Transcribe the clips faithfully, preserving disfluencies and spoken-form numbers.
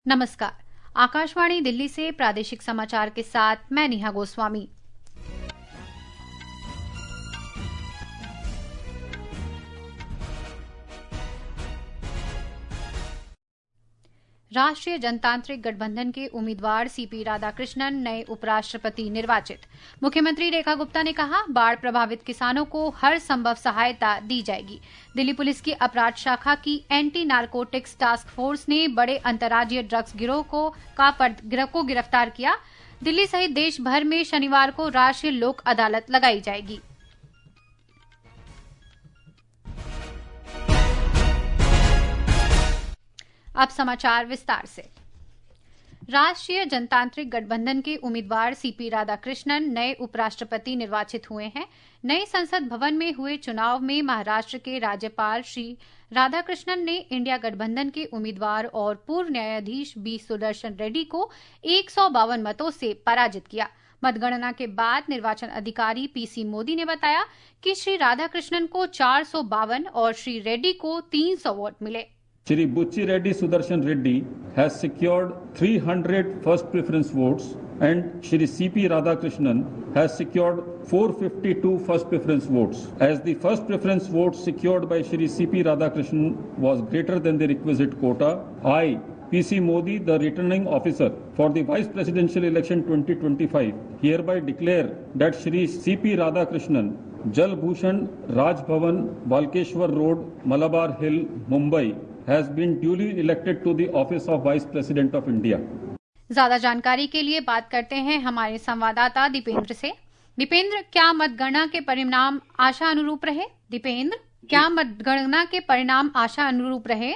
नमस्कार। आकाशवाणी दिल्ली से प्रादेशिक समाचार के साथ मैं नेहा गोस्वामी। राष्ट्रीय जनतांत्रिक गठबंधन के उम्मीदवार सीपी राधाकृष्णन नए उपराष्ट्रपति निर्वाचित। मुख्यमंत्री रेखा गुप्ता ने कहा, बाढ़ प्रभावित किसानों को हर संभव सहायता दी जाएगी। दिल्ली पुलिस की अपराध शाखा की एंटी नारकोटिक्स टास्क फोर्स ने बड़े अंतर्राज्यीय ड्रग्स गिरोह को का गिरोह को गिरफ्तार किया। दिल्ली सहित देश भर में शनिवार को राष्ट्रीय लोक अदालत लगाई जाएगी। अब समाचार विस्तार से। राष्ट्रीय जनतांत्रिक गठबंधन के उम्मीदवार सीपी राधाकृष्णन नए उपराष्ट्रपति निर्वाचित हुए हैं। नए संसद भवन में हुए चुनाव में महाराष्ट्र के राज्यपाल श्री राधाकृष्णन ने इंडिया गठबंधन के उम्मीदवार और पूर्व न्यायाधीश बी सुदर्शन रेड्डी को एक सौ बावन मतों से पराजित किया। मतगणना के बाद निर्वाचन अधिकारी पीसी मोदी ने बताया कि श्री राधाकृष्णन को चार सौ बावन और श्री रेड्डी को तीन सौ वोट मिले। Shri Bucci Reddy Sudarshan Reddy has secured three hundred first preference votes and Shri C P Radhakrishnan has secured four hundred fifty-two first preference votes. As the first preference vote secured by Shri C P Radhakrishnan was greater than the requisite quota, I, P C Modi, the returning officer for the Vice Presidential Election twenty twenty-five, hereby declare that Shri C P Radhakrishnan, Jal Bhushan, Raj Bhavan, Balkeshwar Road, Malabar Hill, Mumbai, has been duly elected to the office of Vice President of India. ज्यादा जानकारी के लिए बात करते हैं हमारे संवाददाता दीपेंद्र से। दीपेंद्र, क्या मतगणना के परिणाम आशा अनुरूप रहे? दीपेंद्र, क्या मतगणना के परिणाम आशा अनुरूप रहे?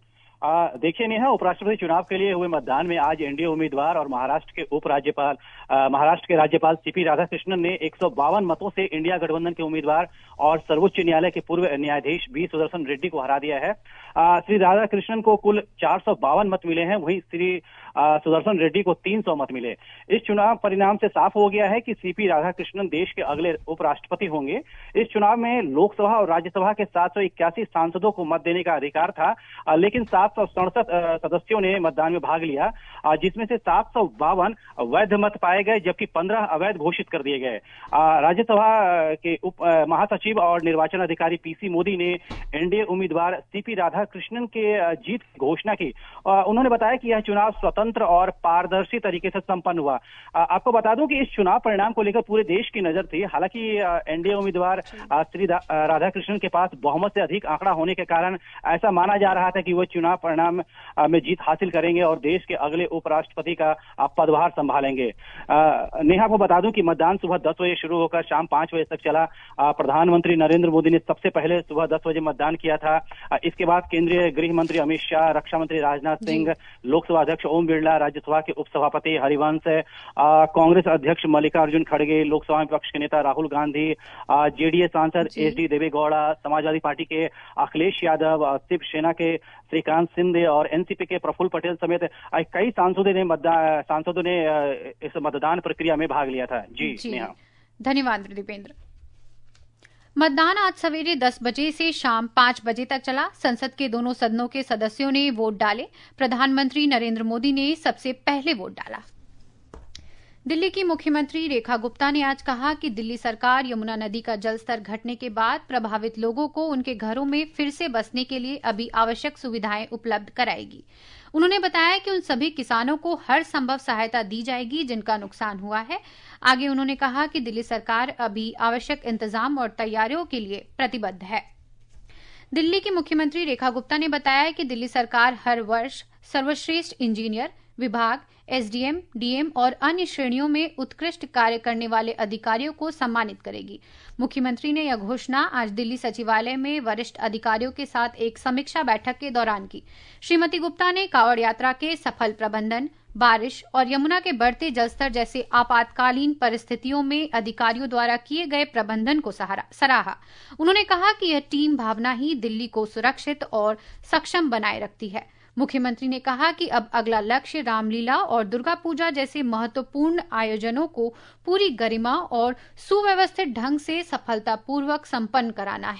देखिए नेहा, उपराष्ट्रपति चुनाव के लिए हुए मतदान में आज एनडीए उम्मीदवार और महाराष्ट्र के उपराज्यपाल महाराष्ट्र के राज्यपाल सीपी राधाकृष्णन ने एक सौ बावन मतों से इंडिया गठबंधन के उम्मीदवार और सर्वोच्च न्यायालय के पूर्व न्यायाधीश बी सुदर्शन रेड्डी को हरा दिया है। आ, श्री राधाकृष्णन को कुल चार सौ बावन मत मिले हैं, वहीं श्री सुदर्शन रेड्डी को तीन सौ मत मिले। इस चुनाव परिणाम से साफ हो गया है कि सीपी राधाकृष्णन देश के अगले उपराष्ट्रपति होंगे। इस चुनाव में लोकसभा और राज्यसभा के सात सौ इक्यासी सांसदों को मत देने का अधिकार था, लेकिन सात सौ सड़सठ सदस्यों ने मतदान में भाग लिया, जिसमें से सात सौ बावन वैध मत पाए गए जबकि पंद्रह अवैध घोषित कर दिए गए। राज्यसभा के उप महासचिव और निर्वाचन अधिकारी पीसी मोदी ने एनडीए उम्मीदवार सीपी राधाकृष्णन के जीत की घोषणा की। उन्होंने बताया कि यह चुनाव स्वतंत्र और पारदर्शी तरीके से संपन्न हुआ। आपको बता दूं कि इस चुनाव परिणाम को लेकर पूरे देश की नजर थी। हालांकि एनडीए उम्मीदवार श्री राधाकृष्णन के पास बहुमत से अधिक आंकड़ा होने के कारण ऐसा माना जा रहा था कि वो चुनाव परिणाम में जीत हासिल करेंगे और देश के अगले उपराष्ट्रपति का पदभार संभालेंगे। नेहा को बता दूं कि मतदान सुबह दस बजे शुरू होकर शाम पांच बजे तक चला। प्रधानमंत्री नरेंद्र मोदी ने सबसे पहले सुबह दस बजे मतदान किया था। इसके बाद केंद्रीय गृह मंत्री अमित शाह, रक्षा मंत्री राजनाथ सिंह, लोकसभा अध्यक्ष ओम बिरला, राज्यसभा के उपसभापति हरिवंश, कांग्रेस अध्यक्ष मल्लिकार्जुन खड़गे, लोकसभा में विपक्ष के नेता राहुल गांधी, जेडीएस सांसद H D Deve Gowda, Samajwadi party के अखिलेश यादव, शिवसेना के श्रीकांत सिंधे और एनसीपी के प्रफुल्ल पटेल समेत कई सांसदों ने मतदान सांसदों ने इस मतदान प्रक्रिया में भाग लिया था। जी, जी नेहा। धन्यवाद दीपेंद्र। मतदान आज सवेरे दस बजे से शाम पांच बजे तक चला। संसद के दोनों सदनों के सदस्यों ने वोट डाले। प्रधानमंत्री नरेंद्र मोदी ने सबसे पहले वोट डाला। दिल्ली की मुख्यमंत्री रेखा गुप्ता ने आज कहा कि दिल्ली सरकार यमुना नदी का जलस्तर घटने के बाद प्रभावित लोगों को उनके घरों में फिर से बसने के लिए अभी आवश्यक सुविधाएं उपलब्ध कराएगी। उन्होंने बताया कि उन सभी किसानों को हर संभव सहायता दी जाएगी जिनका नुकसान हुआ है। आगे उन्होंने कहा कि दिल्ली सरकार अभी आवश्यक इंतजाम और तैयारियों के लिए प्रतिबद्ध है। दिल्ली की मुख्यमंत्री रेखा गुप्ता ने बताया कि दिल्ली सरकार हर वर्ष सर्वश्रेष्ठ इंजीनियर, विभाग, एसडीएम, डीएम और अन्य श्रेणियों में उत्कृष्ट कार्य करने वाले अधिकारियों को सम्मानित करेगी। मुख्यमंत्री ने यह घोषणा आज दिल्ली सचिवालय में वरिष्ठ अधिकारियों के साथ एक समीक्षा बैठक के दौरान की। श्रीमती गुप्ता ने कांवड़ यात्रा के सफल प्रबंधन, बारिश और यमुना के बढ़ते जलस्तर जैसे आपातकालीन परिस्थितियों में अधिकारियों द्वारा किए गए प्रबंधन को सराहा। उन्होंने कहा कि यह टीम भावना ही दिल्ली को सुरक्षित और सक्षम बनाए रखती है। मुख्यमंत्री ने कहा कि अब अगला लक्ष्य रामलीला और दुर्गा पूजा जैसे महत्वपूर्ण आयोजनों को पूरी गरिमा और सुव्यवस्थित ढंग से सफलतापूर्वक संपन्न कराना है।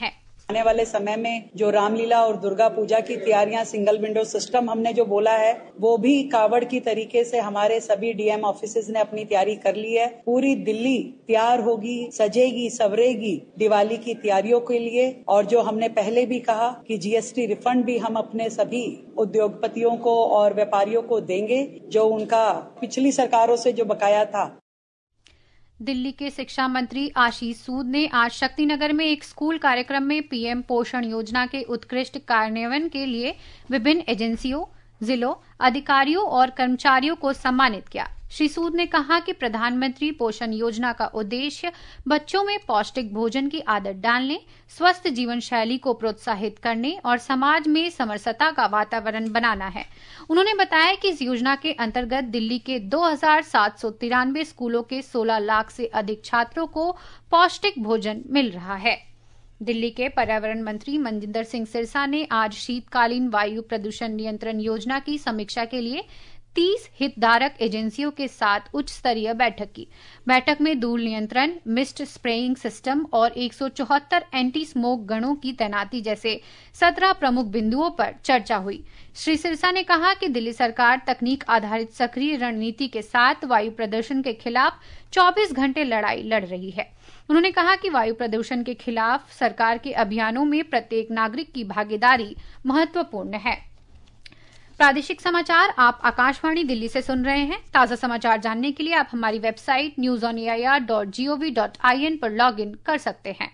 आने वाले समय में जो रामलीला और दुर्गा पूजा की तैयारियां, सिंगल विंडो सिस्टम हमने जो बोला है, वो भी कावड़ की तरीके से हमारे सभी डीएम ऑफिसेज ने अपनी तैयारी कर ली है। पूरी दिल्ली तैयार होगी, सजेगी, सवरेगी दिवाली की तैयारियों के लिए। और जो हमने पहले भी कहा कि जीएसटी रिफंड भी हम अपने सभी उद्योगपतियों को और व्यापारियों को देंगे, जो उनका पिछली सरकारों से जो बकाया था। दिल्ली के शिक्षा मंत्री आशीष सूद ने आज शक्तिनगर में एक स्कूल कार्यक्रम में पीएम पोषण योजना के उत्कृष्ट कार्यान्वयन के लिए विभिन्न एजेंसियों, जिलों, अधिकारियों और कर्मचारियों को सम्मानित किया। श्री सूद ने कहा कि प्रधानमंत्री पोषण योजना का उद्देश्य बच्चों में पौष्टिक भोजन की आदत डालने, स्वस्थ जीवन शैली को प्रोत्साहित करने और समाज में समरसता का वातावरण बनाना है। उन्होंने बताया कि इस योजना के अंतर्गत दिल्ली के दो हजार सात सौ तिरानवे स्कूलों के सोलह लाख से अधिक छात्रों को पौष्टिक भोजन मिल रहा है। दिल्ली के पर्यावरण मंत्री मनजिंदर सिंह सिरसा ने आज शीतकालीन वायु प्रदूषण नियंत्रण योजना की समीक्षा के लिए तीस हितधारक एजेंसियों के साथ उच्च स्तरीय बैठक की। बैठक में धूल नियंत्रण, मिस्ट स्प्रेइंग सिस्टम और एक सौ चौहत्तर एंटी स्मोक गणों की तैनाती जैसे सत्रह प्रमुख बिंदुओं पर चर्चा हुई। श्री सिरसा ने कहा कि दिल्ली सरकार तकनीक आधारित सक्रिय रणनीति के साथ वायु प्रदूषण के खिलाफ चौबीस घंटे लड़ाई लड़ रही है। उन्होंने कहा कि वायु प्रदूषण के खिलाफ सरकार के अभियानों में प्रत्येक नागरिक की भागीदारी महत्वपूर्ण है। प्रादेशिक समाचार आप आकाशवाणी दिल्ली से सुन रहे हैं। ताजा समाचार जानने के लिए आप हमारी website news on A I R dot G O V dot I N पर लॉग इन कर सकते हैं।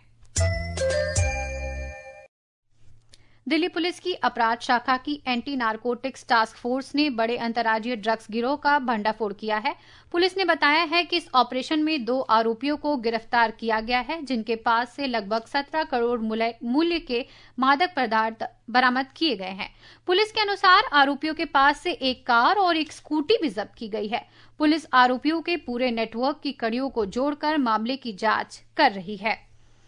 दिल्ली पुलिस की अपराध शाखा की एंटी नारकोटिक्स टास्क फोर्स ने बड़े अंतर्राज्यीय ड्रग्स गिरोह का भंडाफोड़ किया है। पुलिस ने बताया है कि इस ऑपरेशन में दो आरोपियों को गिरफ्तार किया गया है, जिनके पास से लगभग सत्रह करोड़ मूल्य के मादक पदार्थ बरामद किए गए हैं। पुलिस के अनुसार आरोपियों के पास से एक कार और एक स्कूटी भी जब्त की गई है। पुलिस आरोपियों के पूरे नेटवर्क की कड़ियों को जोड़कर मामले की जांच कर रही है।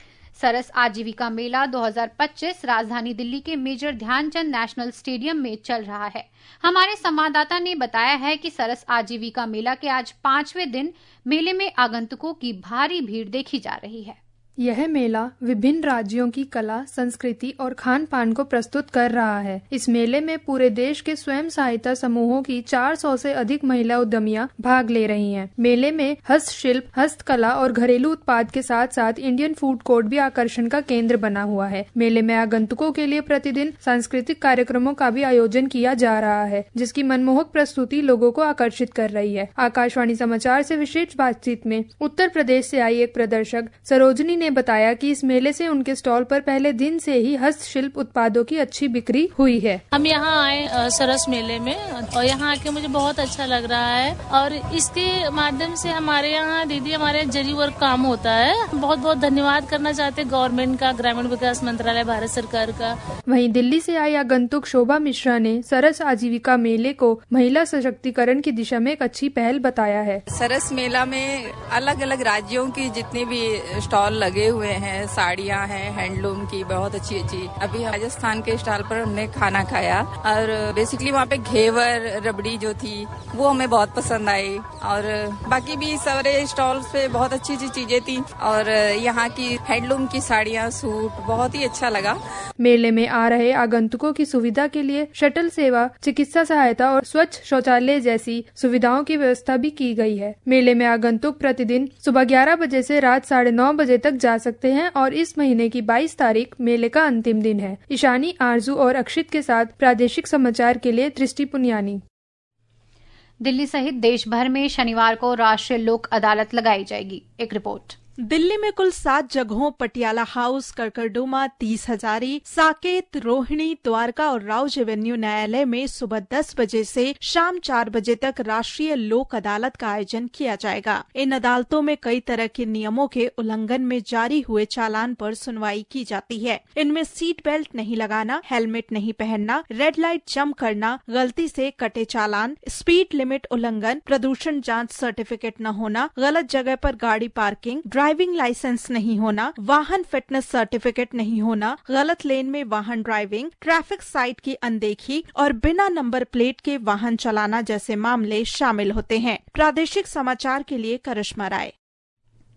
सरस आजीविका मेला दो हजार पच्चीस राजधानी दिल्ली के मेजर ध्यानचंद नेशनल स्टेडियम में चल रहा है। हमारे संवाददाता ने बताया है कि सरस आजीविका मेला के आज पांचवें दिन मेले में आगंतुकों की भारी भीड़ देखी जा रही है। यह मेला विभिन्न राज्यों की कला, संस्कृति और खान पान को प्रस्तुत कर रहा है। इस मेले में पूरे देश के स्वयं सहायता समूहों की चार सौ से अधिक महिला उद्यमियां भाग ले रही हैं। मेले में हस्तशिल्प, हस्तकला और घरेलू उत्पाद के साथ साथ इंडियन फूड कोर्ट भी आकर्षण का केंद्र बना हुआ है। मेले में आगंतुकों के लिए प्रतिदिन सांस्कृतिक कार्यक्रमों का भी आयोजन किया जा रहा है, जिसकी मनमोहक प्रस्तुति लोगों को आकर्षित कर रही है। आकाशवाणी समाचार से विशेष बातचीत में उत्तर प्रदेश से आई एक प्रदर्शक सरोजनी ने बताया कि इस मेले से उनके स्टॉल पर पहले दिन से ही हस्तशिल्प उत्पादों की अच्छी बिक्री हुई है। हम यहाँ आए सरस मेले में और यहाँ आके मुझे बहुत अच्छा लग रहा है और इसके माध्यम से हमारे यहाँ दीदी हमारे जरी वर्क काम होता है। बहुत बहुत धन्यवाद करना चाहते हैं गवर्नमेंट का, ग्रामीण विकास मंत्रालय, भारत सरकार का। वहीं दिल्ली से आई आगंतुक शोभा मिश्रा ने सरस आजीविका मेले को महिला सशक्तिकरण की दिशा में एक अच्छी पहल बताया है। सरस मेला में अलग अलग राज्यों की जितने भी स्टॉल लगे हुए हैं, साड़ियाँ हैं, हैंडलूम की बहुत अच्छी अच्छी। अभी राजस्थान के स्टॉल पर हमने खाना खाया और बेसिकली वहाँ पे घेवर रबड़ी जो थी वो हमें बहुत पसंद आई और बाकी भी सारे स्टॉल्स पे बहुत अच्छी अच्छी चीजें थी और यहाँ की हैंडलूम की साड़ियाँ, सूट बहुत ही अच्छा लगा। मेले में आ रहे आगंतुकों की सुविधा के लिए शटल सेवा, चिकित्सा सहायता और स्वच्छ शौचालय जैसी सुविधाओं की व्यवस्था भी की गई है। मेले में आगंतुक प्रतिदिन सुबह ग्यारह बजे से रात साढ़े नौ बजे तक जा सकते हैं और इस महीने की बाईस तारीख मेले का अंतिम दिन है। ईशानी, आरजू और अक्षित के साथ प्रादेशिक समाचार के लिए दृष्टि पुनियानी। दिल्ली सहित देश भर में शनिवार को राष्ट्रीय लोक अदालत लगाई जाएगी। एक रिपोर्ट। दिल्ली में कुल सात जगहों पटियाला हाउस, करकरडुमा, तीस हजारी, साकेत, रोहिणी, द्वारका और राउज एवेन्यू न्यायालय में सुबह दस बजे से शाम चार बजे तक राष्ट्रीय लोक अदालत का आयोजन किया जाएगा। इन अदालतों में कई तरह के नियमों के उल्लंघन में जारी हुए चालान पर सुनवाई की जाती है। इनमें सीट बेल्ट नहीं लगाना, हेलमेट नहीं पहनना, रेड लाइट जंप करना, गलती से कटे चालान, स्पीड लिमिट उल्लंघन, प्रदूषण जांच सर्टिफिकेट न होना, गलत जगह पर गाड़ी पार्किंग, ड्राइविंग लाइसेंस नहीं होना, वाहन फिटनेस सर्टिफिकेट नहीं होना, गलत लेन में वाहन ड्राइविंग, ट्रैफिक साइट की अनदेखी और बिना नंबर प्लेट के वाहन चलाना जैसे मामले शामिल होते हैं। प्रादेशिक समाचार के लिए करिश्मा राय।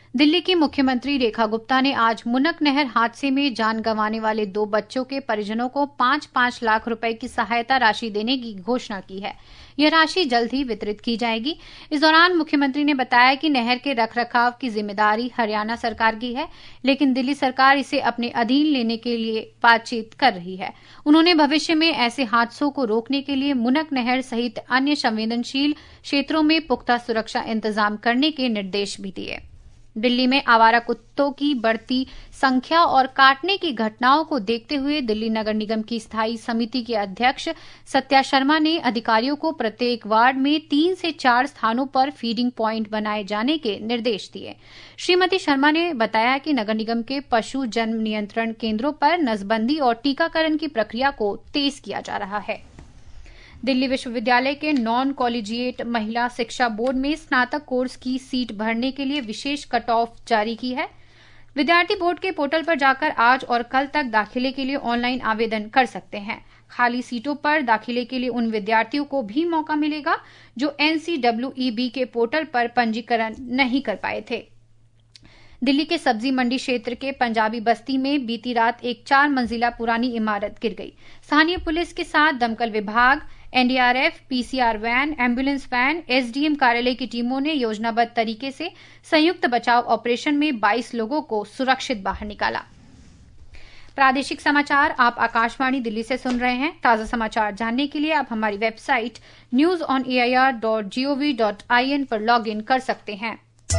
दिल्ली की मुख्यमंत्री रेखा गुप्ता ने आज मुनक नहर हादसे में जान गंवाने वाले दो बच्चों के परिजनों को पांच पांच लाख रुपए की सहायता राशि देने की घोषणा की है। यह राशि जल्द ही वितरित की जाएगी। इस दौरान मुख्यमंत्री ने बताया कि नहर के रखरखाव की जिम्मेदारी हरियाणा सरकार की है, लेकिन दिल्ली सरकार इसे अपने अधीन लेने के लिए बातचीत कर रही है। उन्होंने भविष्य में ऐसे हादसों को रोकने के लिए मुनक नहर सहित अन्य संवेदनशील क्षेत्रों में पुख्ता सुरक्षा इंतजाम करने के निर्देश भी दिए। दिल्ली में आवारा कुत्तों की बढ़ती संख्या और काटने की घटनाओं को देखते हुए दिल्ली नगर निगम की स्थायी समिति के अध्यक्ष सत्या शर्मा ने अधिकारियों को प्रत्येक वार्ड में तीन से चार स्थानों पर फीडिंग प्वाइंट बनाए जाने के निर्देश दिए। श्रीमती शर्मा ने बताया कि नगर निगम के पशु जन्म नियंत्रण केंद्रों पर नसबंदी और टीकाकरण की प्रक्रिया को तेज किया जा रहा है। दिल्ली विश्वविद्यालय के नॉन कॉलेजिएट महिला शिक्षा बोर्ड में स्नातक कोर्स की सीट भरने के लिए विशेष कट ऑफ जारी की है। विद्यार्थी बोर्ड के पोर्टल पर जाकर आज और कल तक दाखिले के लिए ऑनलाइन आवेदन कर सकते हैं। खाली सीटों पर दाखिले के लिए उन विद्यार्थियों को भी मौका मिलेगा जो एनसीडब्ल्यूईबी के पोर्टल पर पंजीकरण नहीं कर पाए थे। दिल्ली के सब्जी मंडी क्षेत्र के पंजाबी बस्ती में बीती रात एक चार मंजिला पुरानी इमारत गिर गई। स्थानीय पुलिस के साथ दमकल विभाग, NDRF, PCR van, ambulance van, SDM कार्यालय की टीमों ने योजनाबद्ध तरीके से संयुक्त बचाव ऑपरेशन में बाईस लोगों को सुरक्षित बाहर निकाला। प्रादेशिक समाचार आप आकाशवाणी दिल्ली से सुन रहे हैं। ताजा समाचार जानने के लिए आप हमारी website news on A I R dot G O V dot I N पर लॉग इन कर सकते हैं।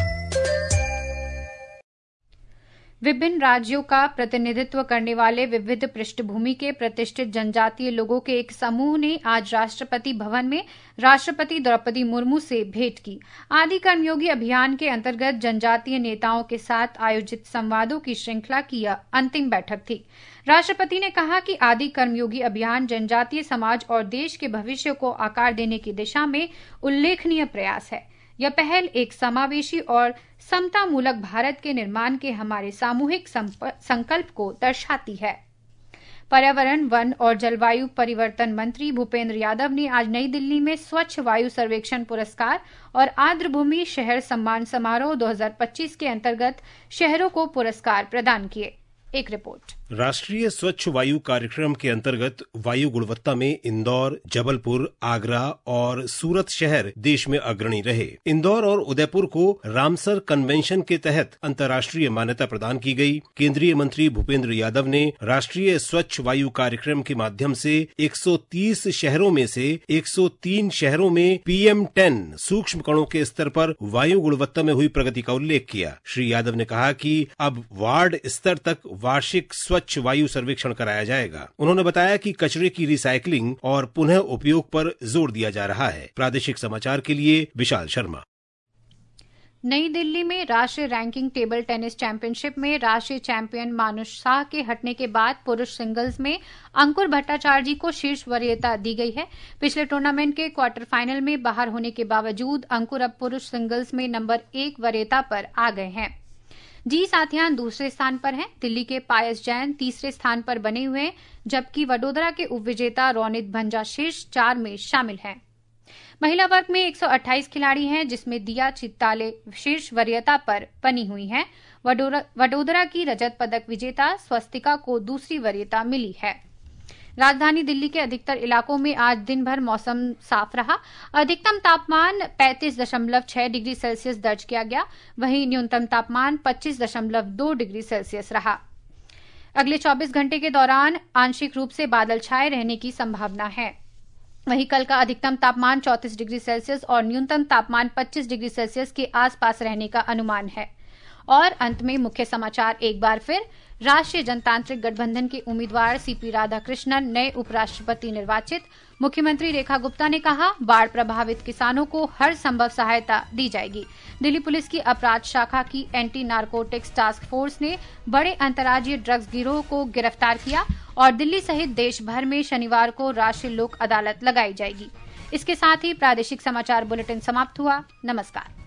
विभिन्न राज्यों का प्रतिनिधित्व करने वाले विविध पृष्ठभूमि के प्रतिष्ठित जनजातीय लोगों के एक समूह ने आज राष्ट्रपति भवन में राष्ट्रपति द्रौपदी मुर्मू से भेंट की। आदि कर्मयोगी अभियान के अंतर्गत जनजातीय नेताओं के साथ आयोजित संवादों की श्रृंखला की यह अंतिम बैठक थी। राष्ट्रपति ने कहा कि आदि कर्मयोगी अभियान जनजातीय समाज और देश के भविष्य को आकार देने की दिशा में उल्लेखनीय प्रयास है। यह पहल एक समावेशी और समतामूलक भारत के निर्माण के हमारे सामूहिक संकल्प को दर्शाती है। पर्यावरण, वन और जलवायु परिवर्तन मंत्री भूपेंद्र यादव ने आज नई दिल्ली में स्वच्छ वायु सर्वेक्षण पुरस्कार और आर्द्रभूमि शहर सम्मान समारोह दो हज़ार पच्चीस के अंतर्गत शहरों को पुरस्कार प्रदान किए। एक रिपोर्ट। राष्ट्रीय स्वच्छ वायु कार्यक्रम के अंतर्गत वायु गुणवत्ता में इंदौर, जबलपुर, आगरा और सूरत शहर देश में अग्रणी रहे। इंदौर और उदयपुर को रामसर कन्वेंशन के तहत अंतर्राष्ट्रीय मान्यता प्रदान की गई। केंद्रीय मंत्री भूपेंद्र यादव ने राष्ट्रीय स्वच्छ वायु कार्यक्रम के माध्यम से एक सौ तीस शहरों में से एक सौ तीन शहरों में पीएम टेन सूक्ष्म कणों के स्तर पर वायु गुणवत्ता में हुई प्रगति का उल्लेख किया। श्री यादव ने कहा कि अब वार्ड स्तर तक वार्षिक स्वच्छ वायु सर्वेक्षण कराया जाएगा। उन्होंने बताया कि कचरे की रिसाइकलिंग और पुनः उपयोग पर जोर दिया जा रहा है। प्रादेशिक समाचार के लिए विशाल शर्मा। नई दिल्ली में राष्ट्रीय रैंकिंग टेबल टेनिस चैंपियनशिप में राष्ट्रीय चैंपियन मानुष शाह के हटने के बाद पुरुष सिंगल्स में अंकुर भट्टाचार्य जी को शीर्ष वरीयता दी गई है। पिछले टूर्नामेंट के क्वार्टर फाइनल में बाहर होने के बावजूद अंकुर अब पुरुष सिंगल्स में नंबर एक वरीयता पर आ गए हैं। जी साथियान दूसरे स्थान पर हैं। दिल्ली के पायस जैन तीसरे स्थान पर बने हुए हैं, जबकि वडोदरा के उपविजेता रोनित भंजा शीर्ष चार में शामिल हैं। महिला वर्ग में एक सौ अट्ठाईस खिलाड़ी हैं, जिसमें दिया चित्ताले शीर्ष वरीयता पर बनी हुई हैं। वडोदरा की रजत पदक विजेता स्वस्तिका को दूसरी वरीयता मिली है। राजधानी दिल्ली के अधिकतर इलाकों में आज दिन भर मौसम साफ रहा। अधिकतम तापमान पैंतीस दशमलव छह डिग्री सेल्सियस दर्ज किया गया, वहीं न्यूनतम तापमान पच्चीस दशमलव दो डिग्री सेल्सियस रहा। अगले चौबीस घंटे के दौरान आंशिक रूप से बादल छाए रहने की संभावना है। वहीं कल का अधिकतम तापमान चौंतीस डिग्री सेल्सियस और न्यूनतम तापमान पच्चीस डिग्री सेल्सियस के आसपास रहने का अनुमान है। और अंत में मुख्य समाचार एक बार फिर। राष्ट्रीय जनतांत्रिक गठबंधन के उम्मीदवार सीपी राधाकृष्णन नए उपराष्ट्रपति निर्वाचित। मुख्यमंत्री रेखा गुप्ता ने कहा, बाढ़ प्रभावित किसानों को हर संभव सहायता दी जाएगी। दिल्ली पुलिस की अपराध शाखा की एंटी नारकोटिक्स टास्क फोर्स ने बड़े अंतर्राज्यीय ड्रग्स गिरोह को गिरफ्तार किया और दिल्ली सहित देश भर में शनिवार को राष्ट्रीय लोक अदालत लगाई जाएगी। इसके साथ ही प्रादेशिक समाचार बुलेटिन समाप्त हुआ। नमस्कार।